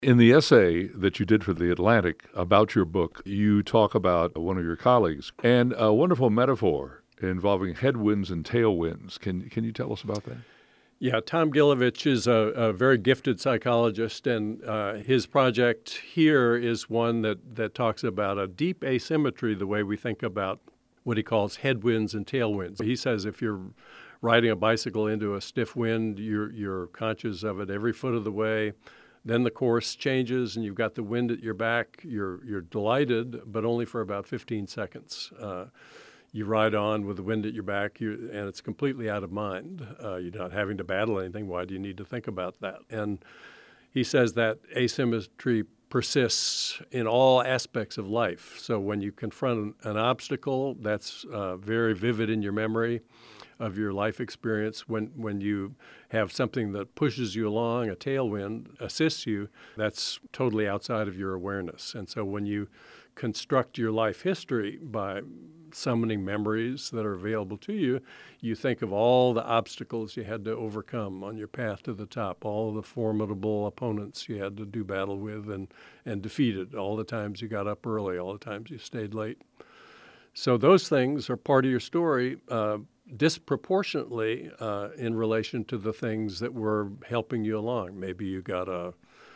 In the essay that you did for The Atlantic about your book, you talk about one of your colleagues and a wonderful metaphor involving headwinds and tailwinds. Can you tell us about that? Yeah, Tom Gilovich is a very gifted psychologist, and his project here is one that talks about a deep asymmetry, the way we think about what he calls headwinds and tailwinds. He says if you're riding a bicycle into a stiff wind, you're conscious of it every foot of the way. Then the course changes and you've got the wind at your back. You're delighted, but only for about 15 seconds. You ride on with the wind at your back, and it's completely out of mind. You're not having to battle anything. Why do you need to think about that? And he says that asymmetry persists in all aspects of life. So when you confront an obstacle, that's very vivid in your memory of your life experience. When you have something that pushes you along, a tailwind assists you, that's totally outside of your awareness. And so when you construct your life history by summoning memories that are available to you, you think of all the obstacles you had to overcome on your path to the top, all the formidable opponents you had to do battle with and defeated, all the times you got up early, all the times you stayed late. So those things are part of your story disproportionately in relation to the things that were helping you along. Maybe you got a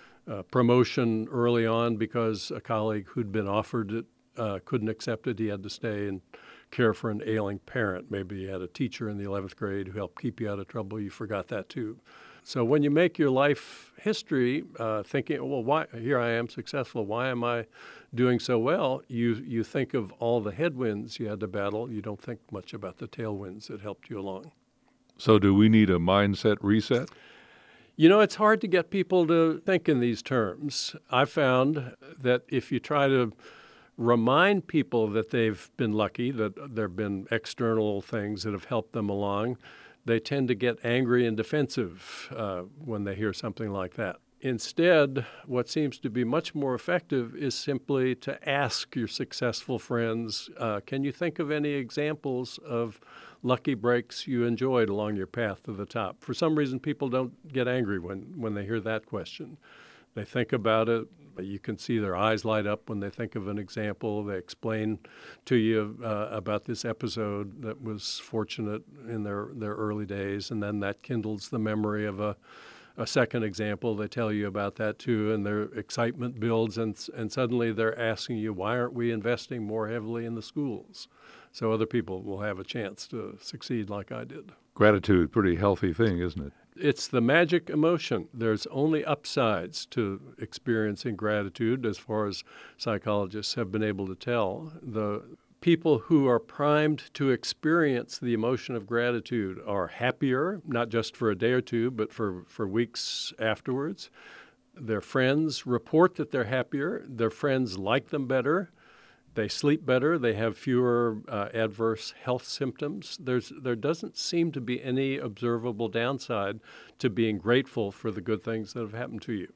promotion early on because a colleague who'd been offered it couldn't accept it. He had to stay and care for an ailing parent. Maybe you had a teacher in the 11th grade who helped keep you out of trouble. You forgot that too. So when you make your life history thinking, well, why here I am successful, why am I doing so well? You think of all the headwinds you had to battle. You don't think much about the tailwinds that helped you along. So do we need a mindset reset? You know, it's hard to get people to think in these terms. I've found that if you try to remind people that they've been lucky, that there have been external things that have helped them along, they tend to get angry and defensive when they hear something like that. Instead, what seems to be much more effective is simply to ask your successful friends, can you think of any examples of lucky breaks you enjoyed along your path to the top? For some reason, people don't get angry when they hear that question. They think about it. You can see their eyes light up when they think of an example. They explain to you about this episode that was fortunate in their early days, and then that kindles the memory of a second example. They tell you about that too, and their excitement builds, and suddenly they're asking you, why aren't we investing more heavily in the schools? So other people will have a chance to succeed like I did. Gratitude, pretty healthy thing, isn't it? It's the magic emotion. There's only upsides to experiencing gratitude, as far as psychologists have been able to tell. The people who are primed to experience the emotion of gratitude are happier, not just for a day or two, but for weeks afterwards. Their friends report that they're happier. Their friends like them better. They sleep better. They have fewer adverse health symptoms. There doesn't seem to be any observable downside to being grateful for the good things that have happened to you.